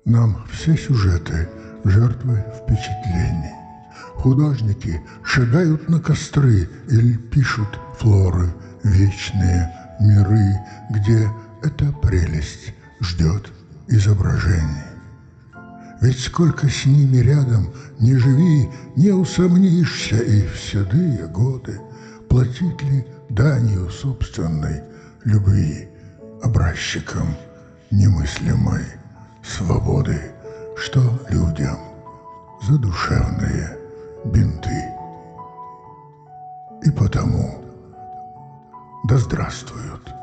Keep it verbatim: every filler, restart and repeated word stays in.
Нам все сюжеты — жертвы впечатлений. Художники шагают на костры или пишут флоры, вечные миры, где эта прелесть ждет изображений. Ведь сколько с ними рядом не живи, не усомнишься, и в седые годы платить ли данью собственной любви образчикам немыслимой свободы, что людям задушевные бинты. И потому да здравствуют